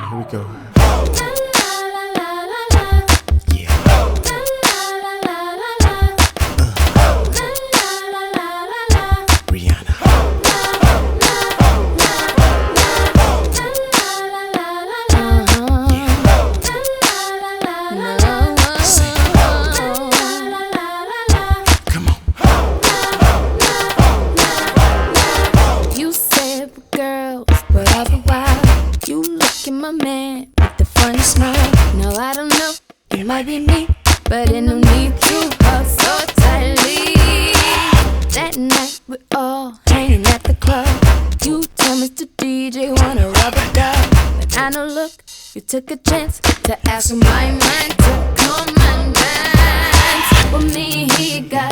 here we go. My man with the funny smile. No, I don't know, it might be me, but ain't no need to hug so tightly. That night we're all hanging at the club. You tell Mr. DJ wanna rub a dub, but I know, look, you took a chance to ask my mind to come and dance with me. He got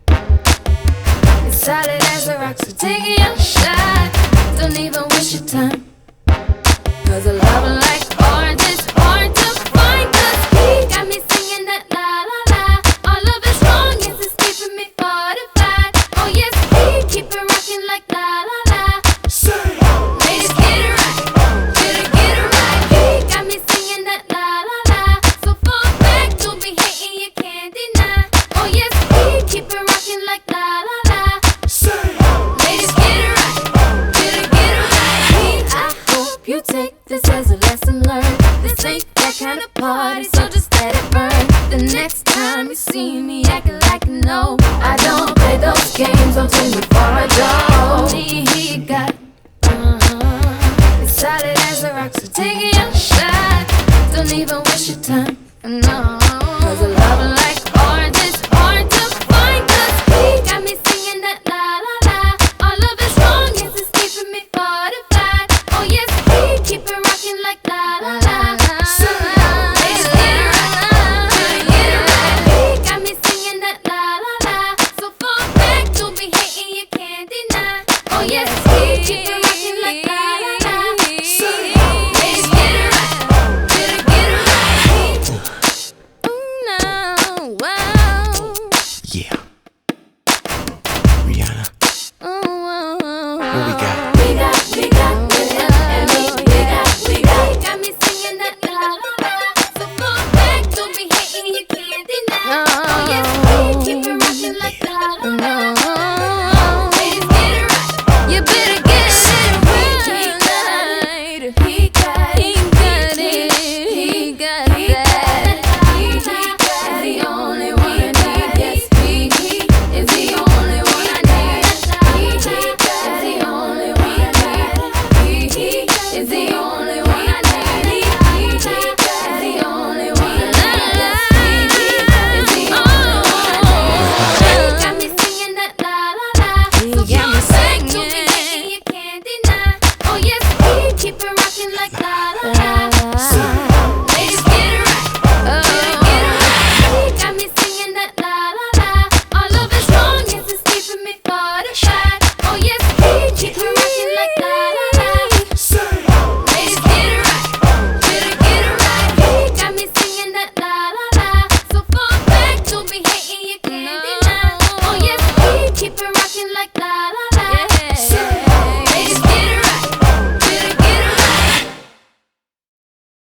it's solid as a rock, so take your shot. Don't even waste your time. 'Cause a love like ours is hard to find. 'Cause he got me singing that la la la. All of his wrong is keeping me fortified. Oh yes, he keep it rocking like la la la. Ladies, get it right, get it right. He got me singing that la la la. So fall back, don't be hating, you can't deny. Oh yes, he keep it rocking like la la la. Ladies, get it right, get it right. I hope you take this as a lesson learned. This ain't that kind of party, so just let it burn. The next time you see me acting like you know, I don't play those games, don't take me for a doll. He got it's solid as a rock, so take your shot. Don't even waste your time, no. 'Cause a love like ours is hard to find. 'Cause he got me singing that la la la. All of his wrong is keeping me fortified. Oh yes, he keep it rocking like la la la. Ladies, get it right, get it right. He got me singing that la la la. So fall back, don't be hating, you can't deny. Oh yes, he keep it rocking like la la la. Ladies, get it right, get it right. No, wow. Yeah. Rihanna. What we got? We got with him and me. We got me singing that la la la. So fall back, don't be hating, you can't deny. Oh yes, we keep it rocking like la la la. Ladies, get it right, you better get it right. He got it.